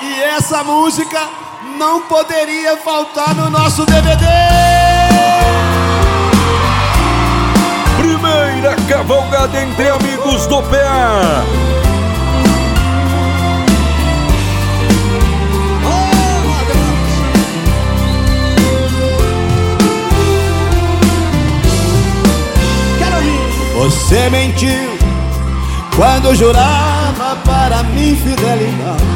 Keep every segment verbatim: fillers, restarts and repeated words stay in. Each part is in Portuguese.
E essa música não poderia faltar no nosso D V D. Primeira cavalgada entre amigos do P A. Você mentiu quando jurava para mim fidelidade.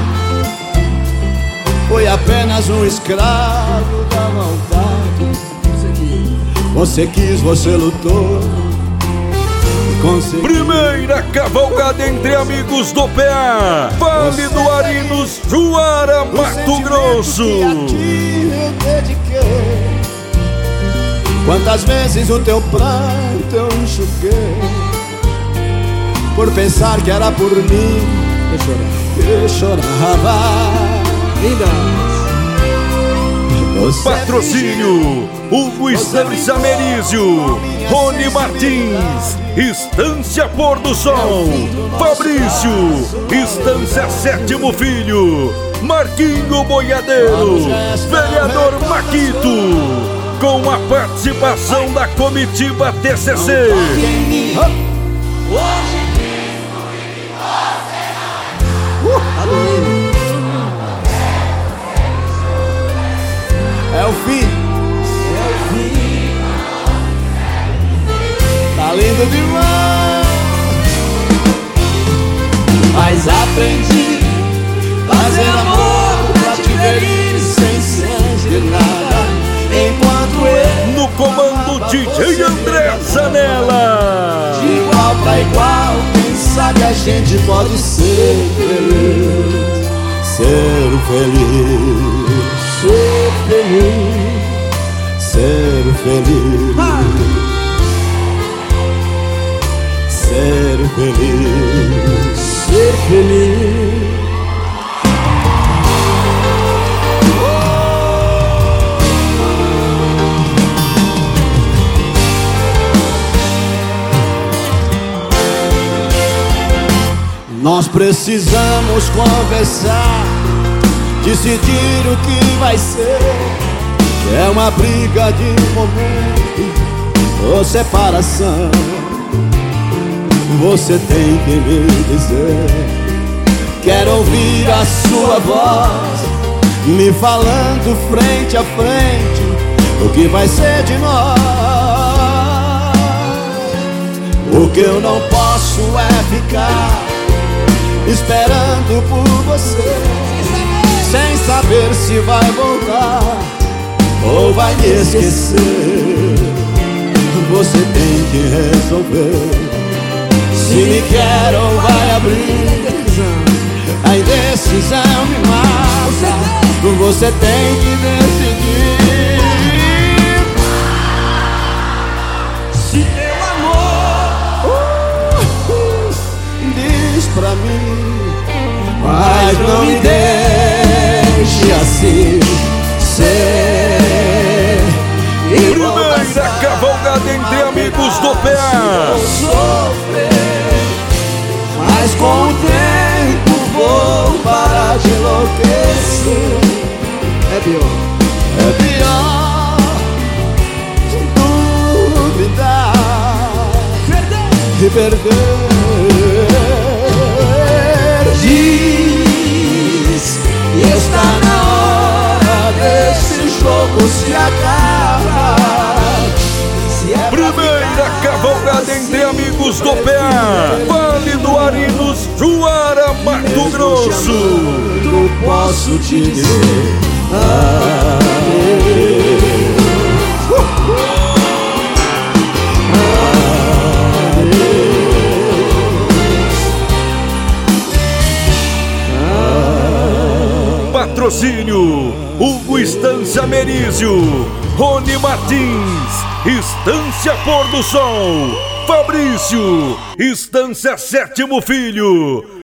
Foi apenas um escravo da maldade. Você quis, você lutou e conseguiu. Primeira cavalgada entre amigos do P A. Vale do Arinos, Juara, Mato Grosso. Que a ti eu dediquei. Quantas vezes o teu pranto eu enxuguei, por pensar que era por mim que chorava. Patrocínio Hugo Estância Merizio, Rony Martins, Estância Pôr do Sol, Fabrício, Estância Sétimo Filho, Marquinho Boiadeiro, Vereador Maquito, com a participação da comitiva T C C. É o fim, é o fim. Tá lindo demais. Mas aprendi a fazer amor pra te ver sem sentir nada. Enquanto eu no comando D J André Zanella. De igual pra igual, quem sabe a gente pode ser feliz. Ser feliz. Ser feliz, ser feliz, ser feliz, ser feliz. Nós precisamos conversar, decidir o que vai ser. É uma briga de momento ou separação. Você tem que me dizer. Quero ouvir a sua voz me falando frente a frente o que vai ser de nós. O que eu não posso é ficar esperando por você, sem saber se vai voltar ou vai me esquecer. Você tem que resolver se me quer ou vai abrir. A indecisão me mata. Você tem que decidir. Se teu amor uh, diz pra mim, mas não me deixe assim ser. Primeira cavalgada entre amigos do P A. Vou sofrer, mas com o tempo vou parar de enlouquecer. É pior, é pior duvidar e perder. Diz que está na hora desse jogo se acabar. Se é Primeira cavalgada entre amigos do P A. Vale do Arinos, Juara, Mato Grosso. Eu posso te dizer Patrocínio Hugo Estância Merizio, Rony Martins, Estância Pôr do Sol, Fabrício, Estância Sétimo Filho.